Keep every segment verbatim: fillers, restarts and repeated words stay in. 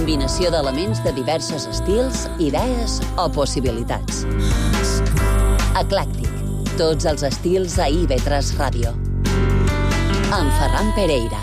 combinació d'elements de diversos estils, idees o possibilitats. Eclèctic. Tots els estils a I V tres Ràdio. Amb Ferran Pereira.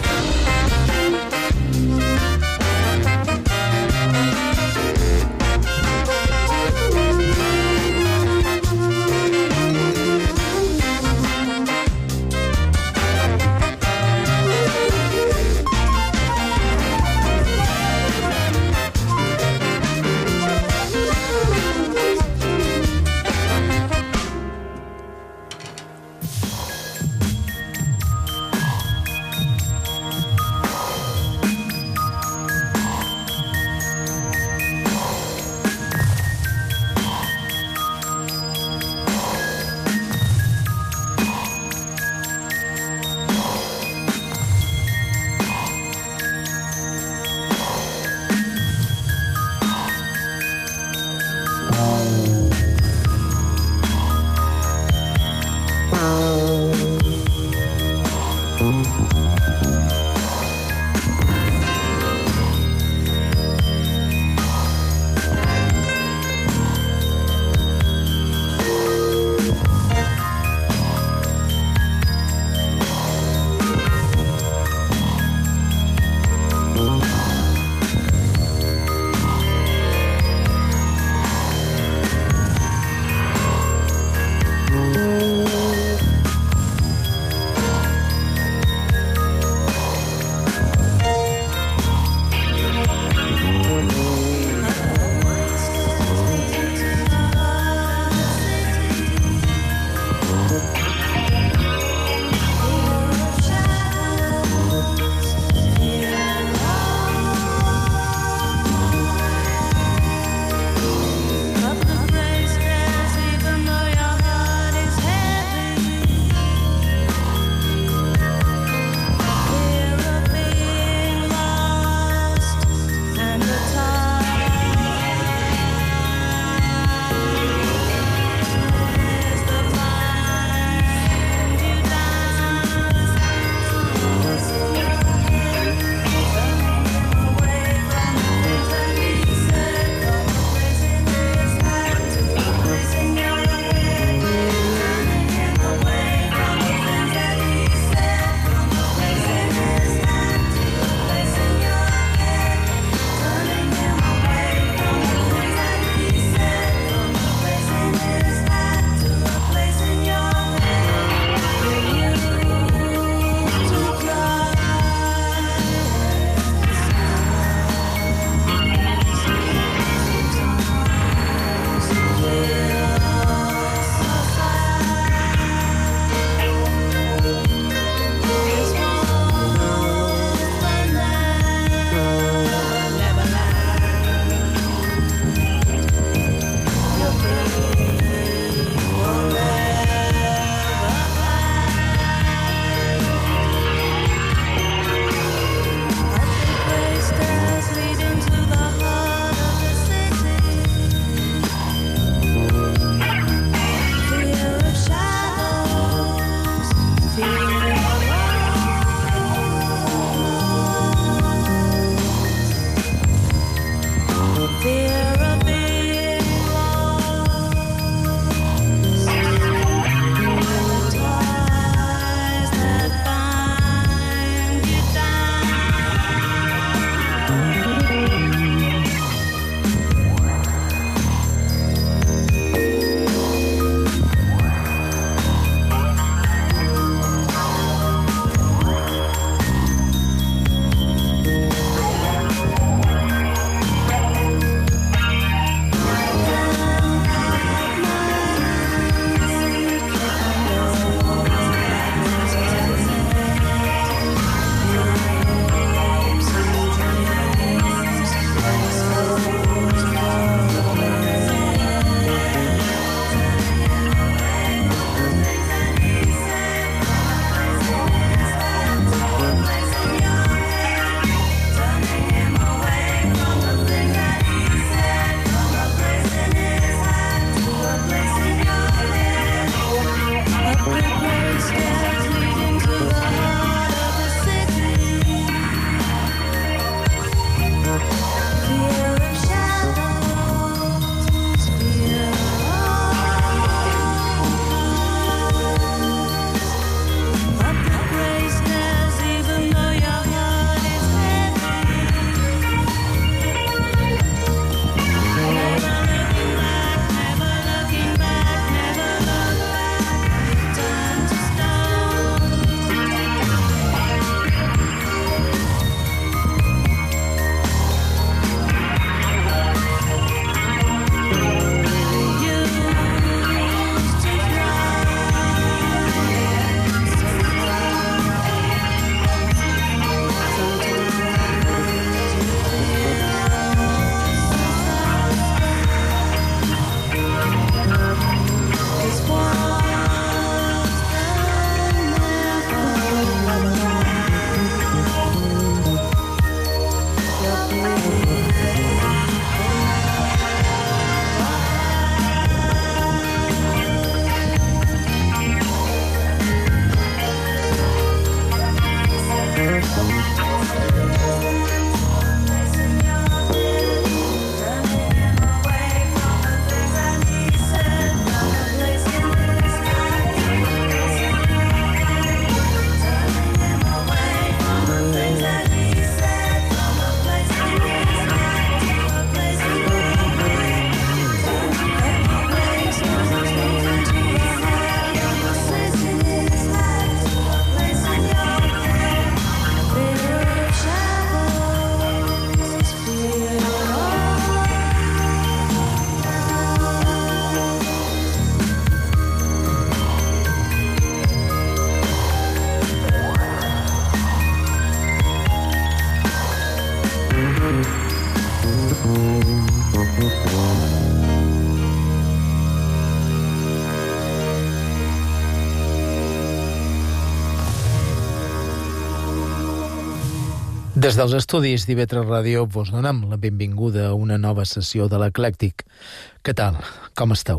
Des dels estudis d'I V tres Ràdio vos donem la benvinguda a una nova sessió de l'Eclèctic. Què tal? Com esteu?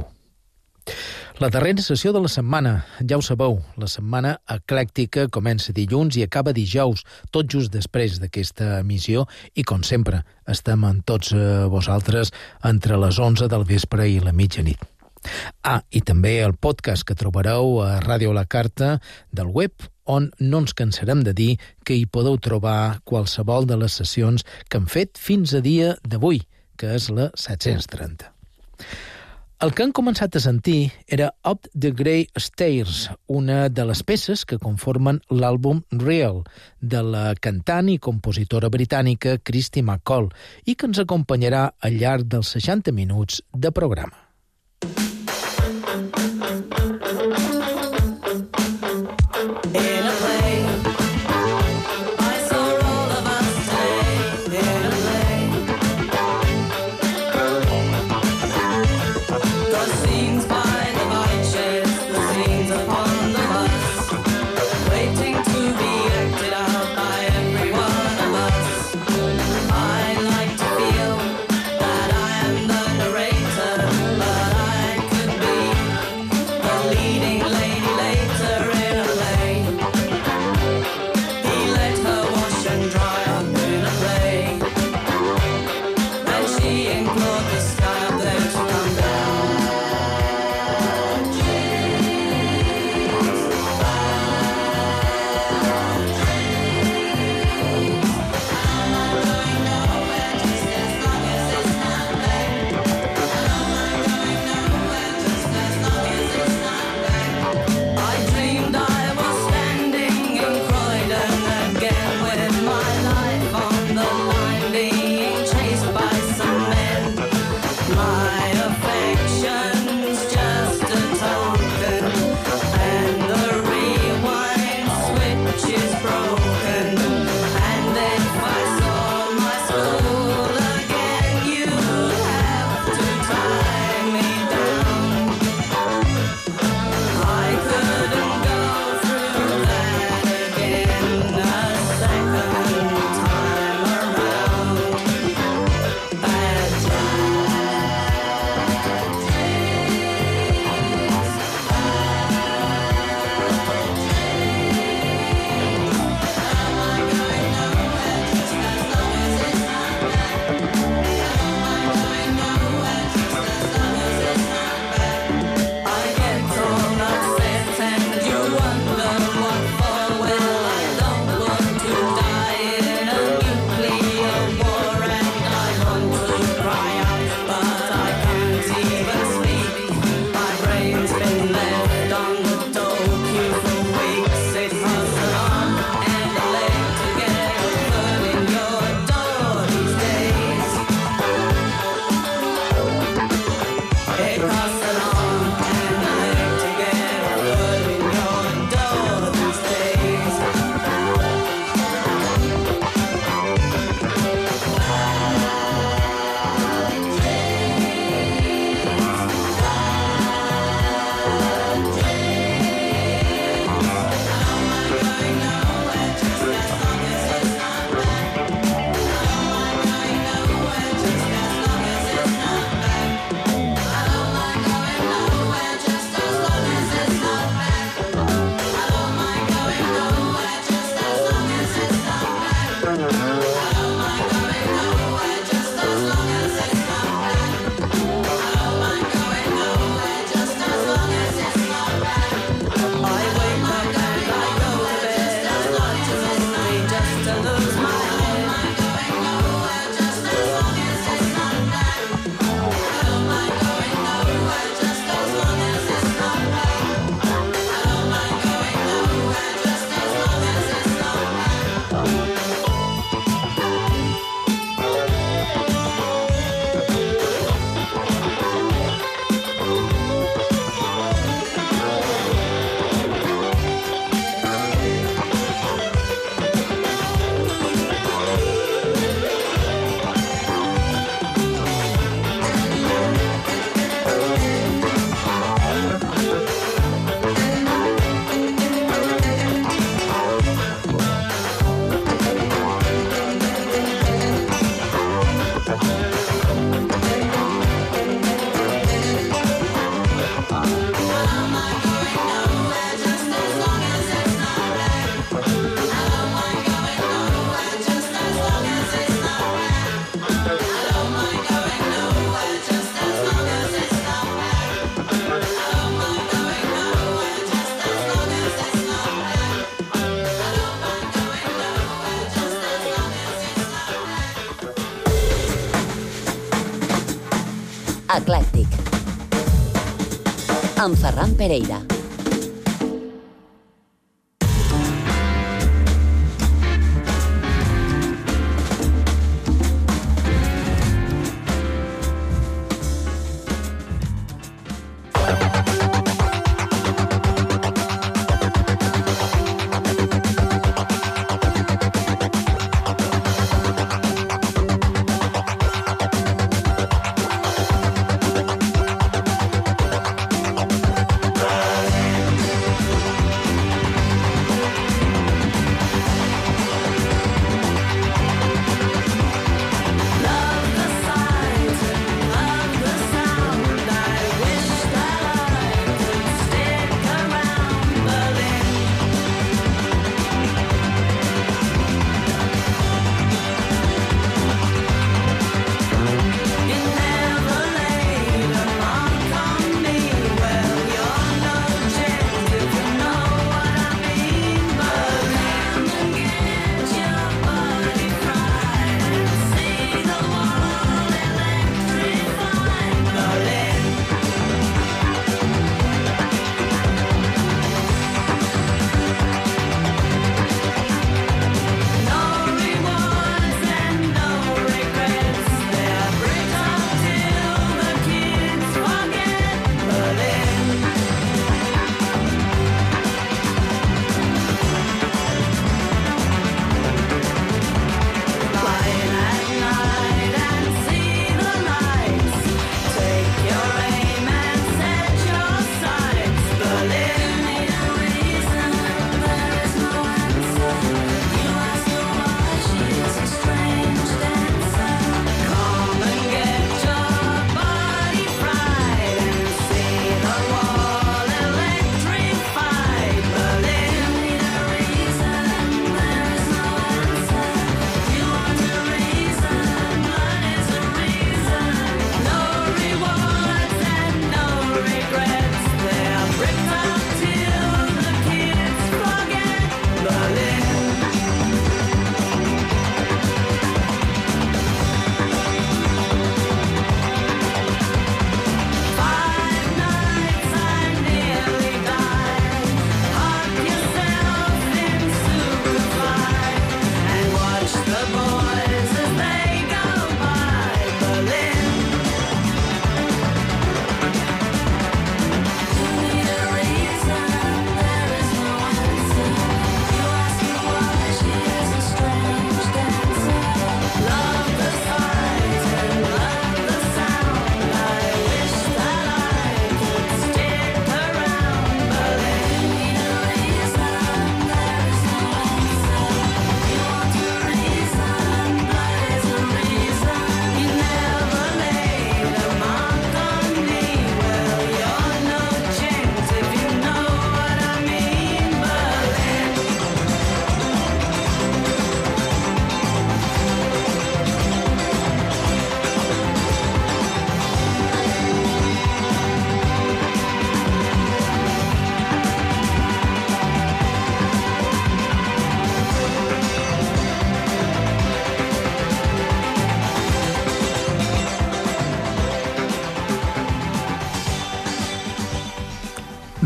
La darrera sessió de la setmana, ja ho sabeu, la setmana eclèctica comença dilluns i acaba dijous, tot just després d'aquesta emissió, i com sempre, estem amb tots vosaltres entre les onze del vespre i la mitjanit. Ah, i també el podcast que trobareu a Ràdio La Carta del web, on no ens cansarem de dir que hi podeu trobar qualsevol de les sessions que hem fet fins a dia d'avui, que és la set-cents trenta. El que han començat a sentir era Up the Grey Stairs, una de les peces que conformen l'àlbum Real, de la cantant i compositora britànica Kirsty MacColl, i que ens acompanyarà al llarg dels seixanta minuts de programa. I like to feel that I am the narrator. Eclèctic, amb Ferran Pereira.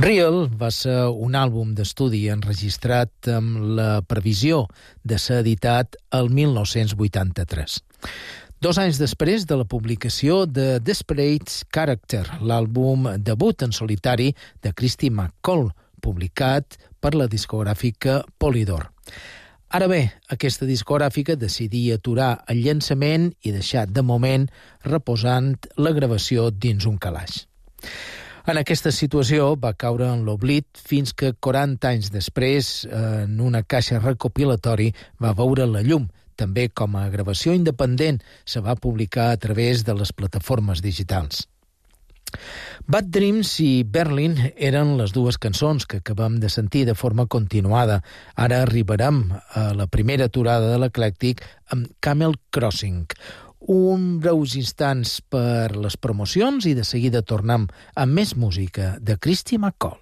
Real va ser un àlbum d'estudi enregistrat amb la previsió de ser editat el mil nou-cents vuitanta-tres. Dos anys després de la publicació de Desperate Character, l'àlbum debut en solitari de Kirsty MacColl, publicat per la discogràfica Polydor. Ara bé, aquesta discogràfica decidí aturar el llançament i deixar de moment reposant la gravació dins un calaix. En aquesta situació va caure en l'oblit fins que quaranta anys després, en una caixa recopilatori, va veure la llum. També com a gravació independent se va publicar a través de les plataformes digitals. Bad Dreams i Berlin eren les dues cançons que acabem de sentir de forma continuada. Ara arribarem a la primera aturada de l'Eclèctic amb Camel Crossing. Un breus instants per les promocions i de seguida tornem amb més música de Kirsty MacColl.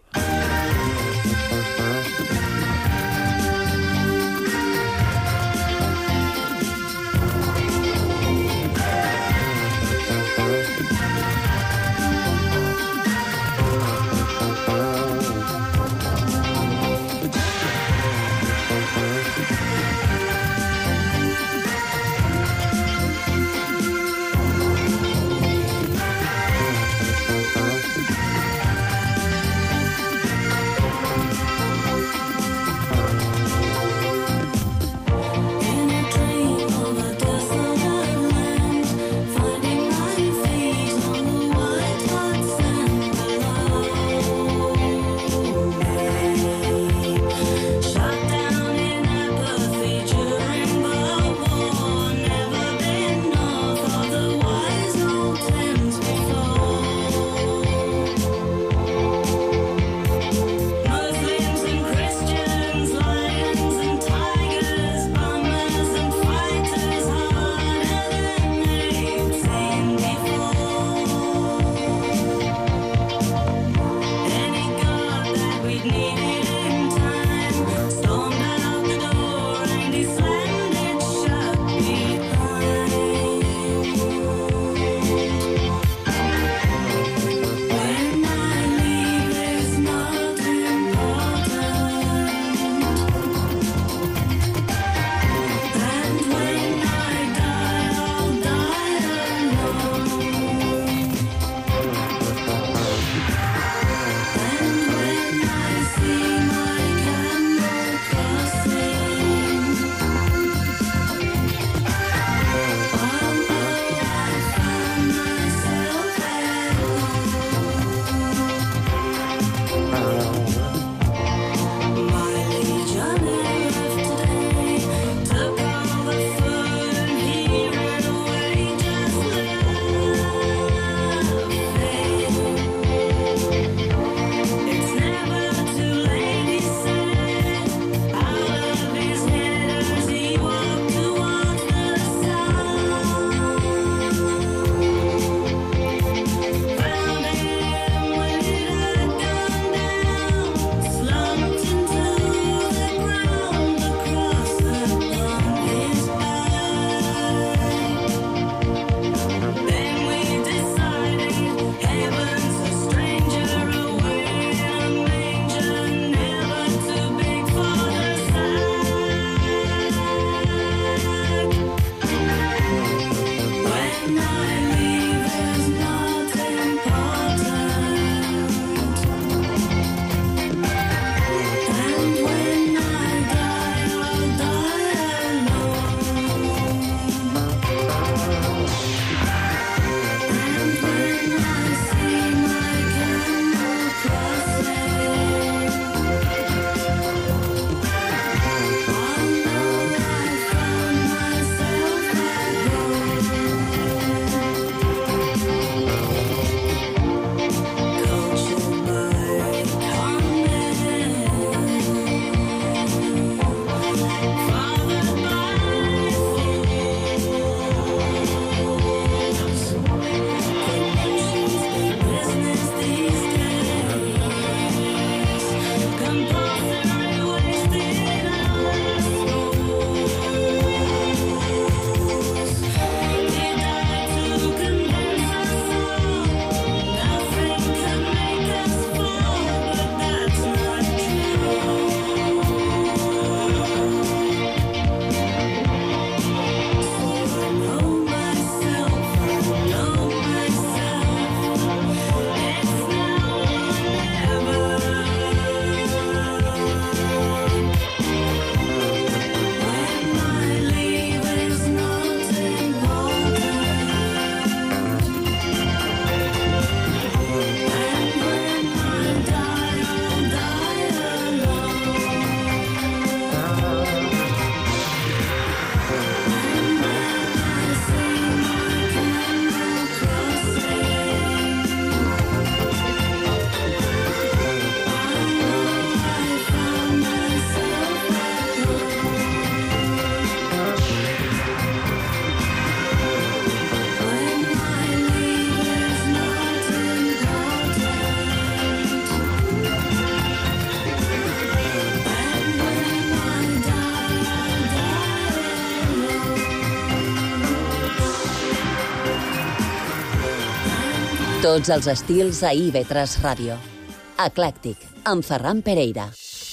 Tots els estils a I V tres Ràdio. Eclèctic, amb Ferran Pereira.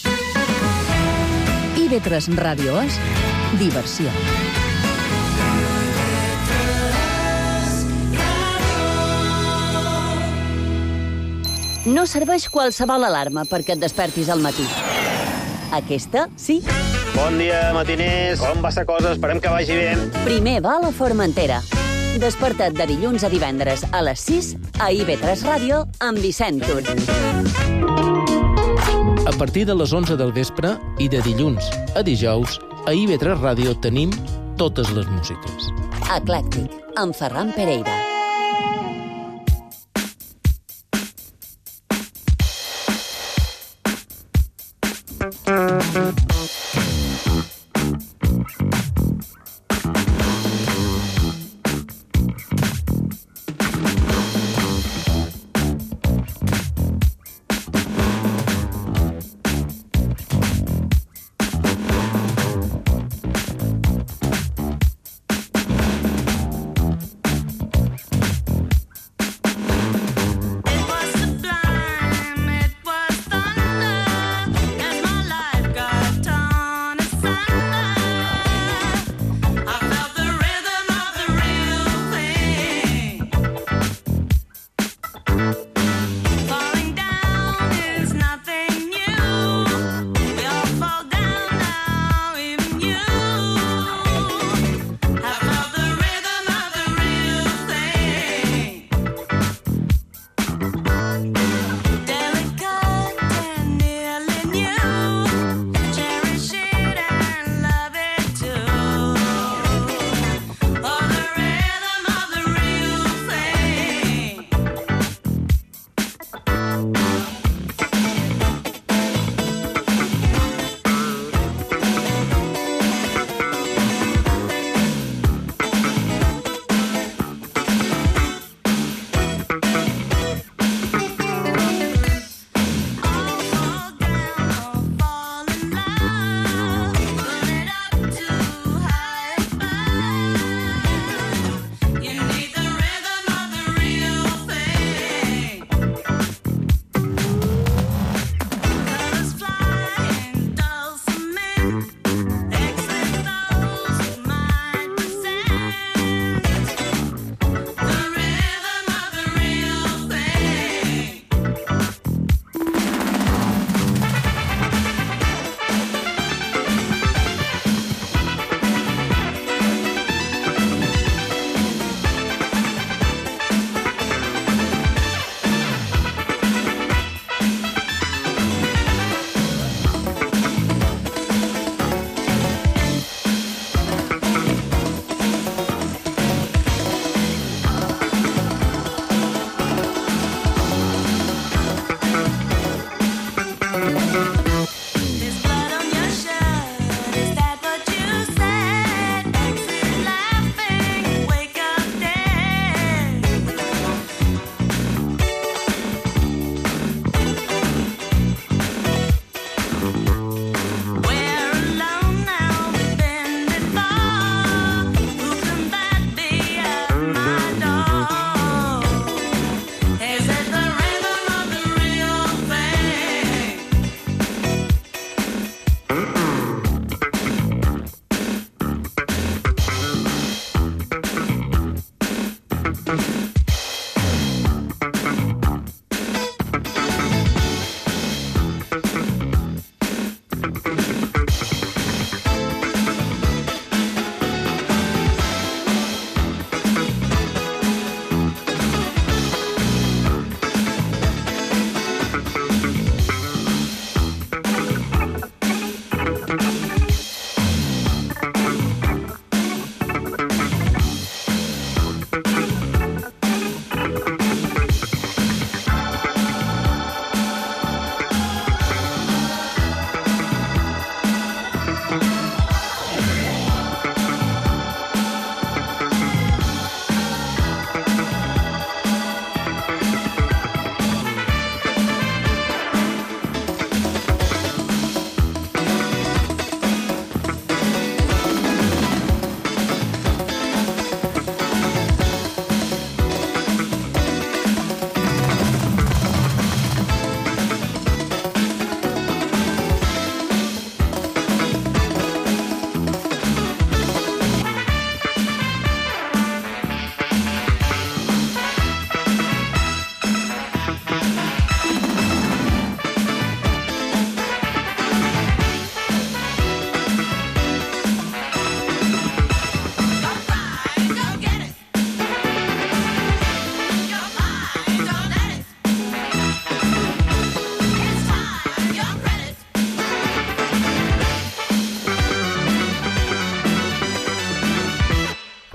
I V tres Ràdio és diversió. No serveix qualsevol alarma perquè et despertis al matí. Aquesta, sí. Bon dia, matiners. Com va la cosa? Esperem que vagi bé. Primer va a la Formentera. Desperta't de dilluns a divendres a les sis a I V tres Ràdio amb Vicent Tur. A partir de les onze del vespre i de dilluns a dijous, a I V tres Ràdio tenim totes les músiques. Eclèctic, amb Ferran Pereira.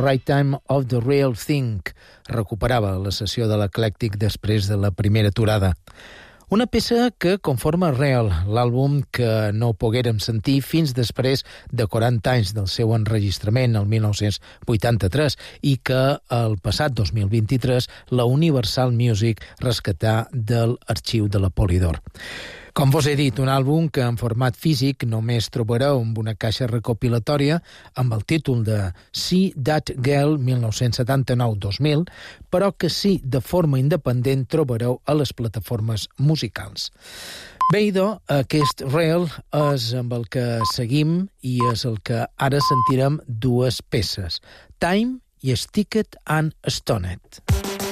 Right Time of the Real Thing. Recuperava la sessió de l'Eclèctic després de la primera aturada. Una peça que conforma Real, l'àlbum que no poguérem sentir fins després de quaranta anys del seu enregistrament, el mil nou-cents vuitanta-tres, i que el passat dos mil vint-i-tres la Universal Music rescatà del arxiu de la Polydor. Com vos he dit, un àlbum que en format físic només trobareu amb una caixa recopilatòria amb el títol de See That Girl mil nou-cents setanta-nou dos mil, però que sí, de forma independent trobareu a les plataformes musicals. Bé, idò, aquest Real és amb el que seguim i és el que ara sentirem dues peces, Time i Sticked and Stoned.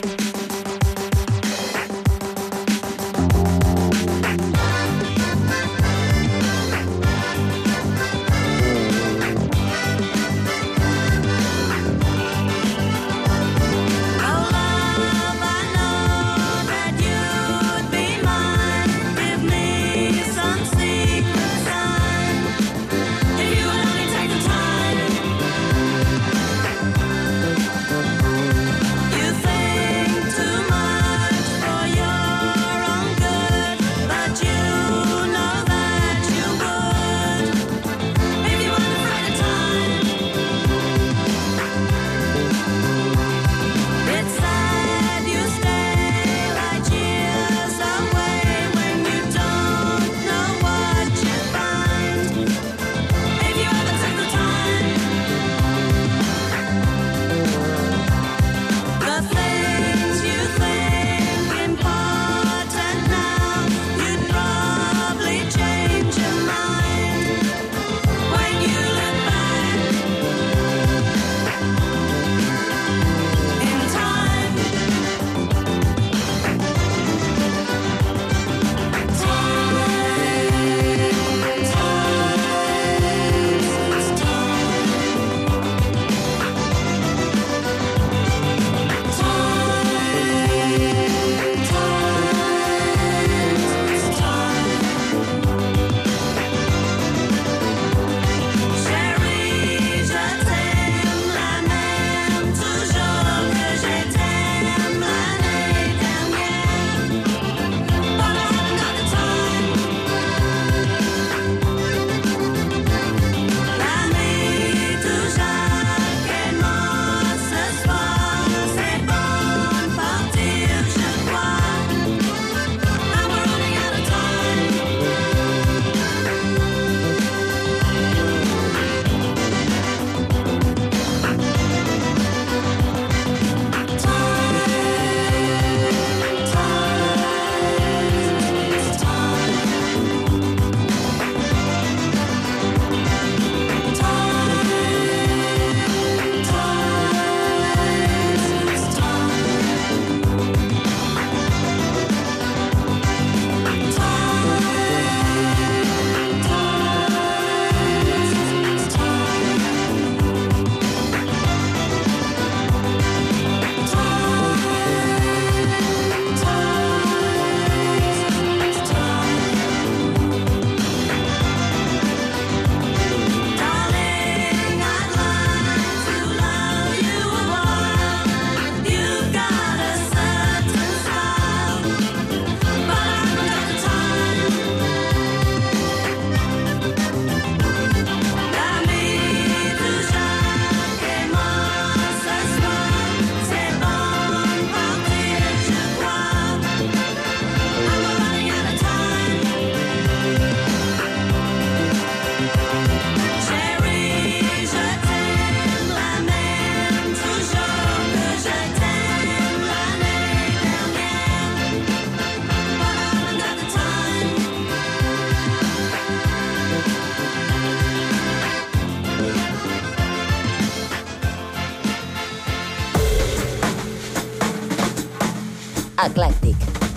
Eclèctic,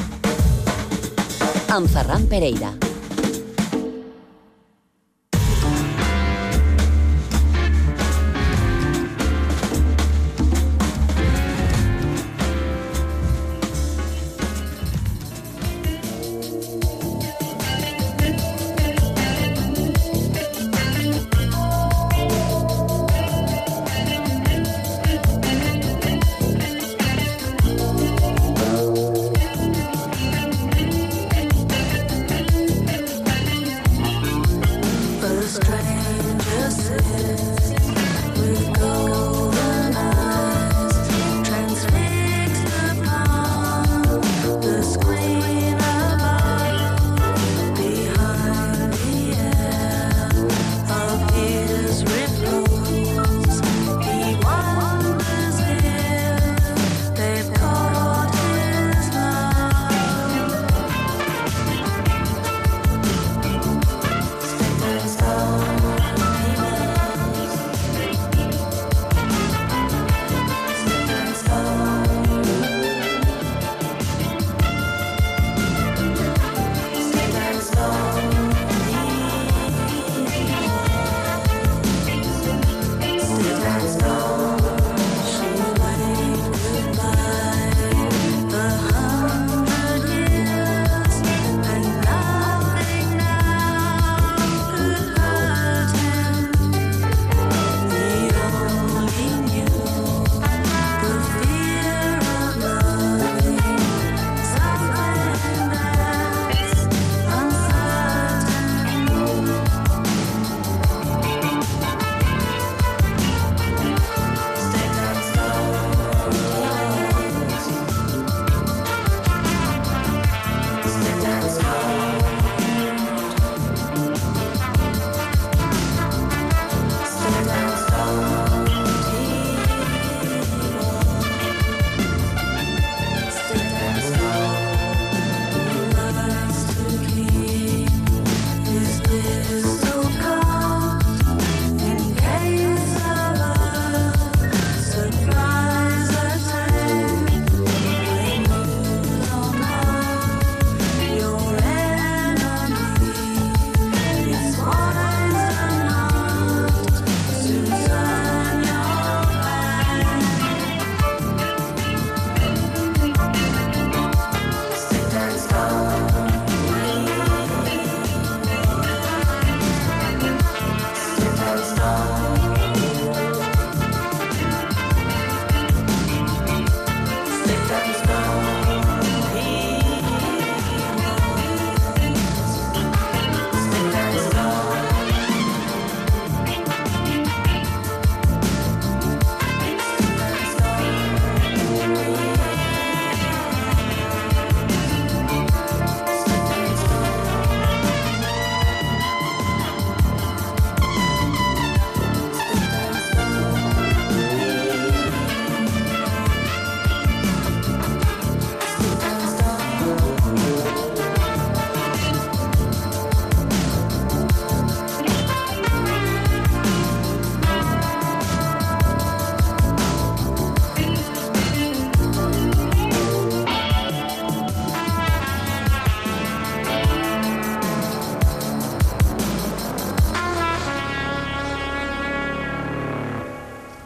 amb Ferran Pereira.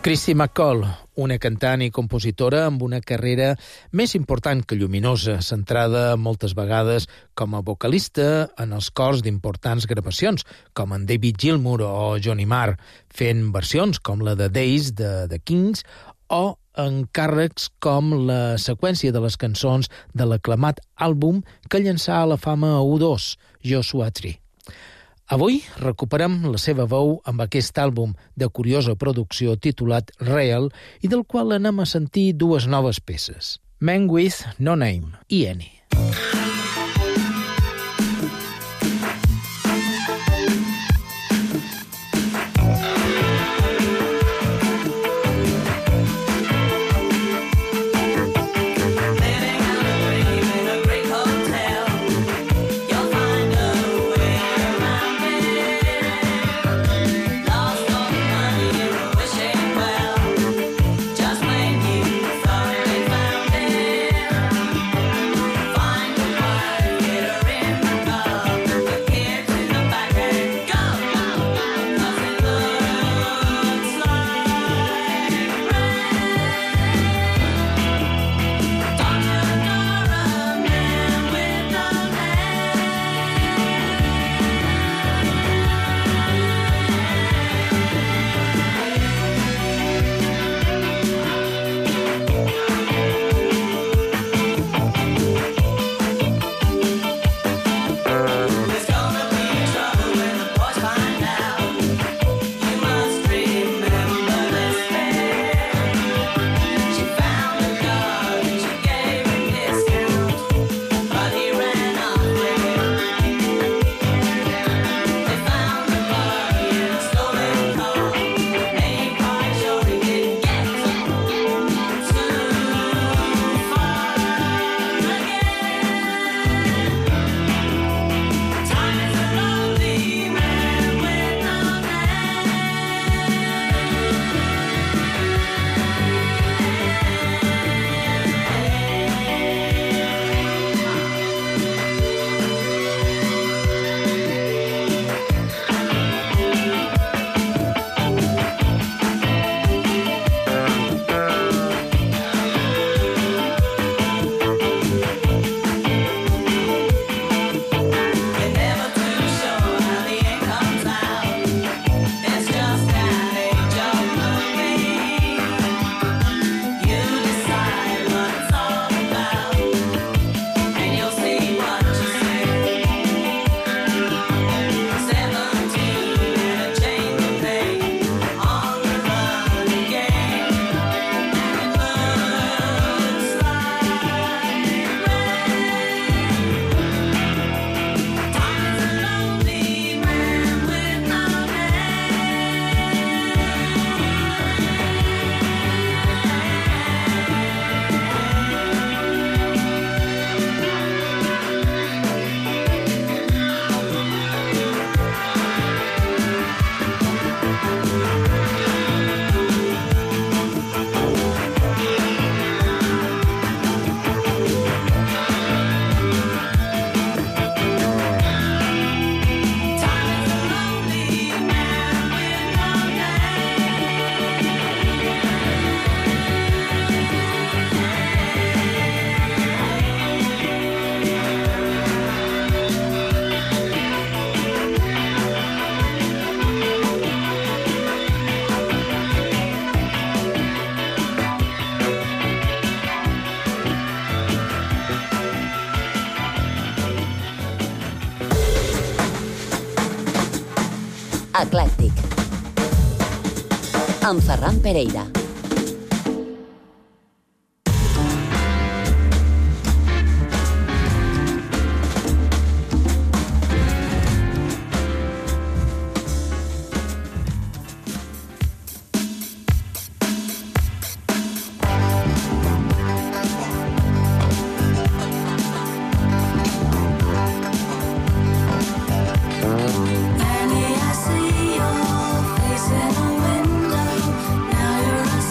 Christy McCall, una cantant i compositora amb una carrera més important que lluminosa, centrada moltes vegades com a vocalista en els cors d'importants gravacions, com en David Gilmour o Johnny Marr, fent versions com la de Days de The Kings o encàrrecs com la seqüència de les cançons de l'aclamat àlbum que llançà a la fama a U dos, Joshua Tree. Avui recuperem la seva veu amb aquest àlbum de curiosa producció titulat Real i del qual anem a sentir dues noves peces, Man with No Name i Annie. Eclèctic, amb Ferran Pereira. Annie, I see your face in a window. Now you're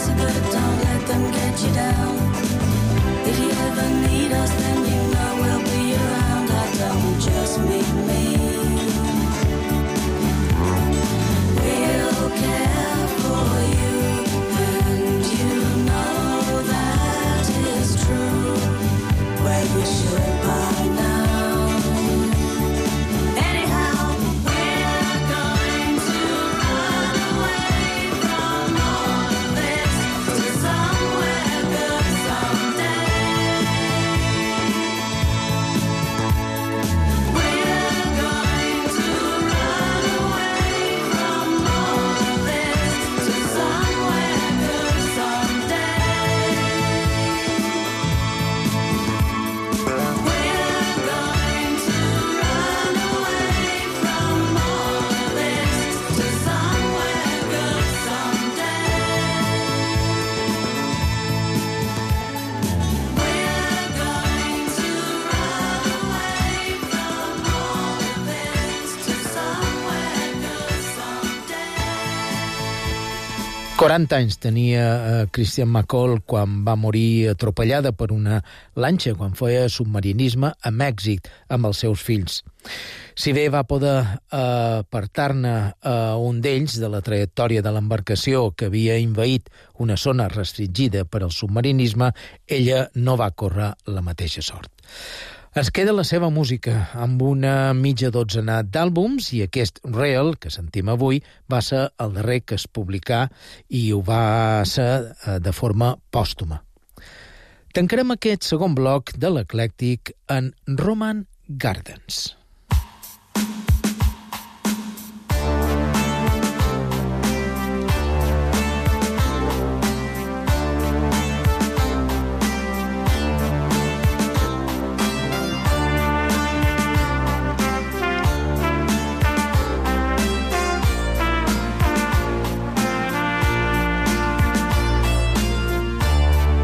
times are good, don't let them get you down. If you ever need us, then you know we'll be around. I don't just mean me. We'll care for you, and you know that is true. Well, you should by now. quaranta anys tenia eh, Christian McCall quan va morir atropellada per una lanxa quan feia submarinisme a Mèxic amb els seus fills. Si bé va poder eh, apartar-ne eh, un d'ells de la trajectòria de l'embarcació que havia invaït una zona restringida per al submarinisme, ella no va córrer la mateixa sort. Es queda la seva música amb una mitja dotzena d'àlbums i aquest Real, que sentim avui, va ser el darrer que es publicà i ho va ser de forma pòstuma. Tancarem aquest segon bloc de l'Eclèctic en Roman Gardens.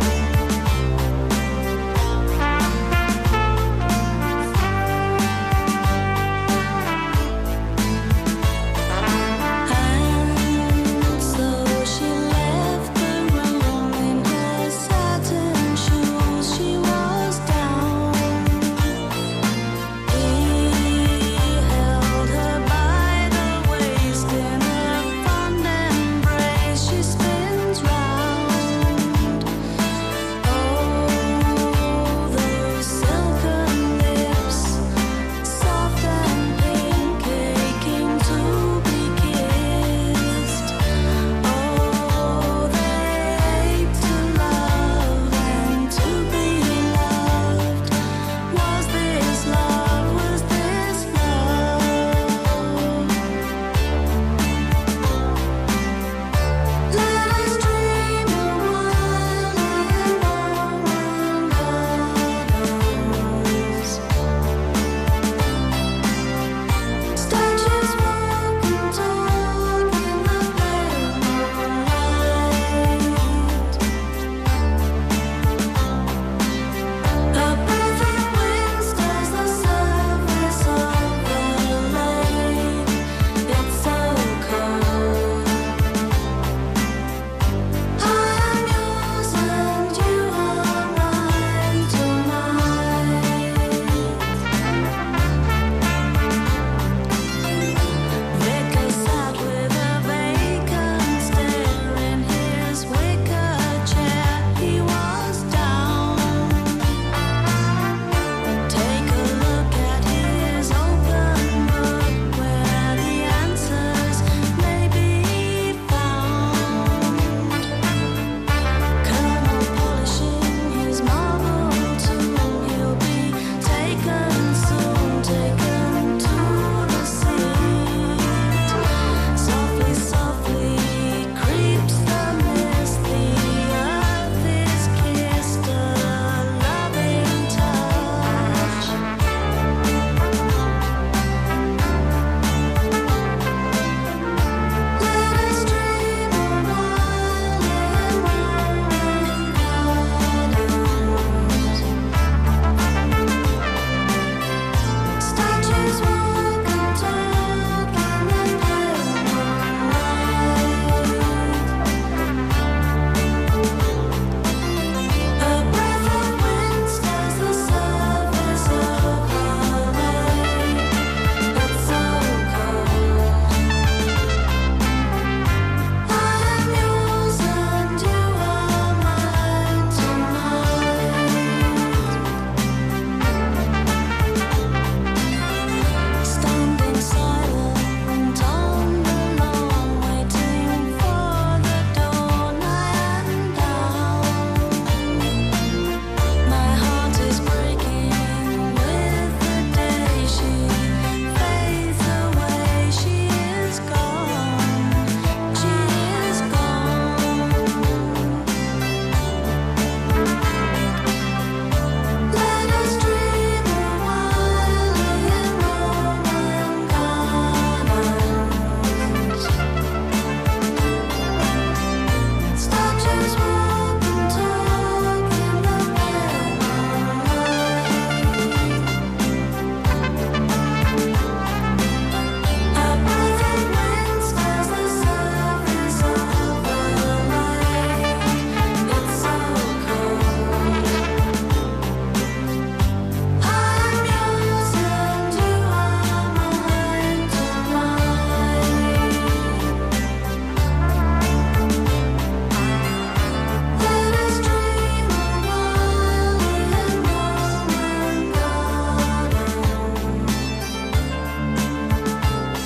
We'll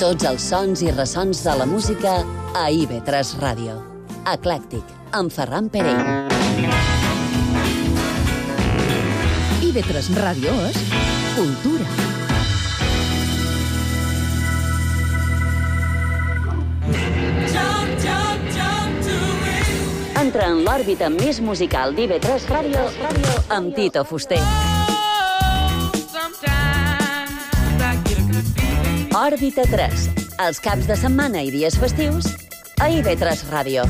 Tots els sons i ressons de la música a I V tres Ràdio. Eclèctic, amb Ferran Pereira. I V tres Ràdio és cultura. Entra en l'òrbita més musical d'I V tres Ràdio amb Tito Fuster. Òrbita tres, els caps de setmana i dies festius a I V tres Ràdio.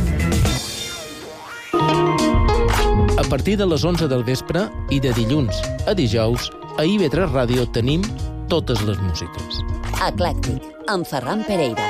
A partir de les onze del vespre i de dilluns a dijous, a I V tres Ràdio tenim totes les músiques. Eclèctic, amb Ferran Pereira.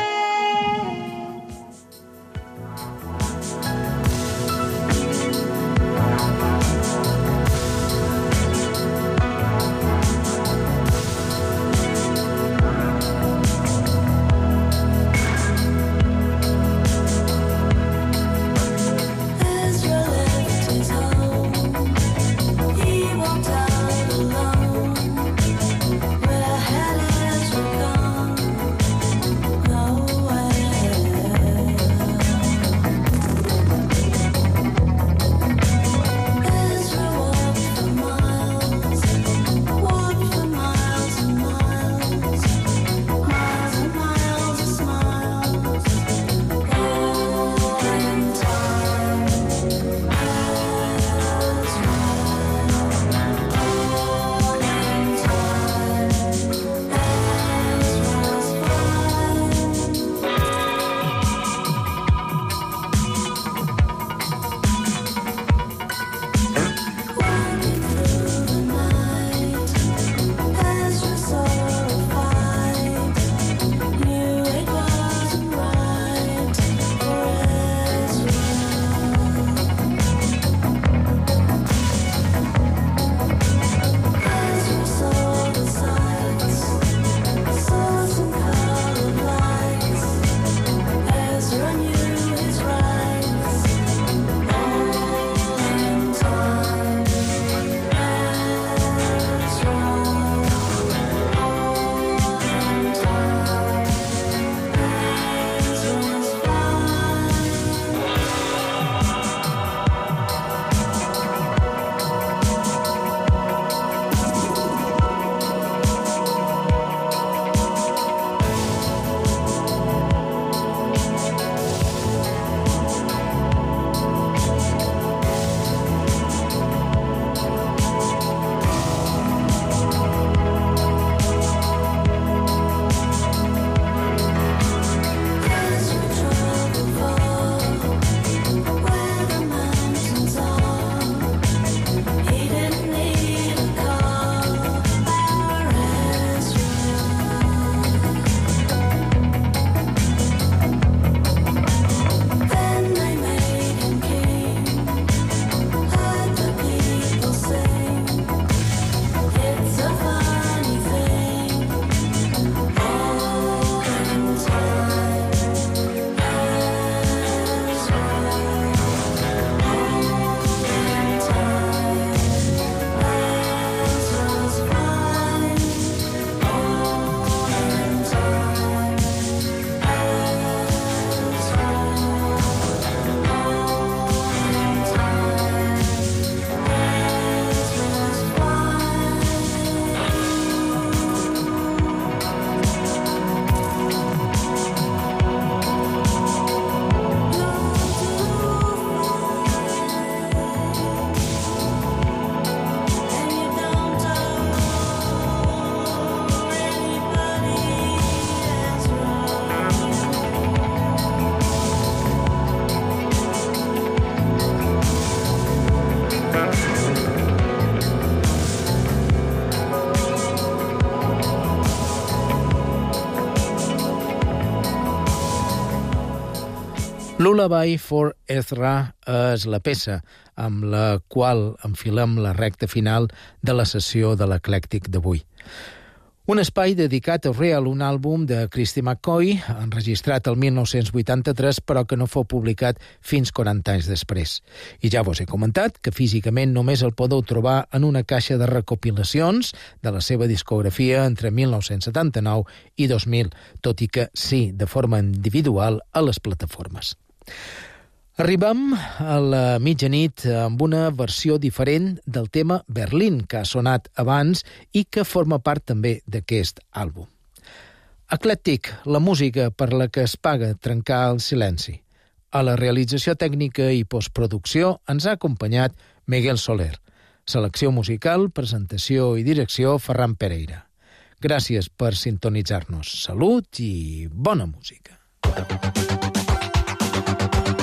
Lullaby for Ezra és la peça amb la qual enfilem la recta final de la sessió de l'Eclèctic d'avui. Un espai dedicat a Real, un àlbum de Christy McCoy, enregistrat el mil nou-cents vuitanta-tres, però que no fou publicat fins quaranta anys després. I ja vos he comentat que físicament només el podeu trobar en una caixa de recopilacions de la seva discografia entre mil nou-cents setanta-nou i dos mil, tot i que sí, de forma individual, a les plataformes. Arribem a la mitjanit amb una versió diferent del tema Berlín, que ha sonat abans i que forma part també d'aquest àlbum. Eclèctic, la música per la que es paga trencar el silenci. A la realització tècnica i postproducció ens ha acompanyat Miguel Soler. Selecció musical, presentació i direcció Ferran Pereira. Gràcies per sintonitzar-nos. Salut i bona música.